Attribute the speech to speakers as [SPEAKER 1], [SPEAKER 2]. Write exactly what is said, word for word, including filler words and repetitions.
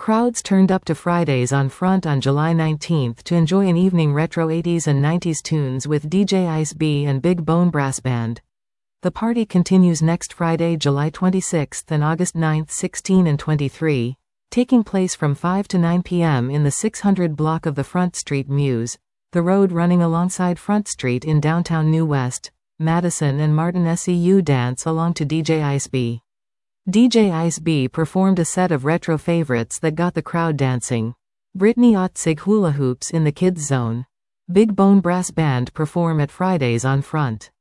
[SPEAKER 1] Crowds turned up to Fridays on Front on July nineteenth to enjoy an evening retro eighties and nineties tunes with D J Ice B and Big Bone Brass Band. The party continues next Friday, July twenty-sixth and August ninth, sixteen and twenty-three, taking place from five to nine p m in the six hundred block of the Front Street Mews, the road running alongside Front Street in downtown New West. Madison and Martin S E U dance along to D J Ice B. D J Ice B performed a set of retro favorites that got the crowd dancing. Britney Otzig hula hoops in the Kids Zone. Big Bone Brass Band perform at Fridays on Front.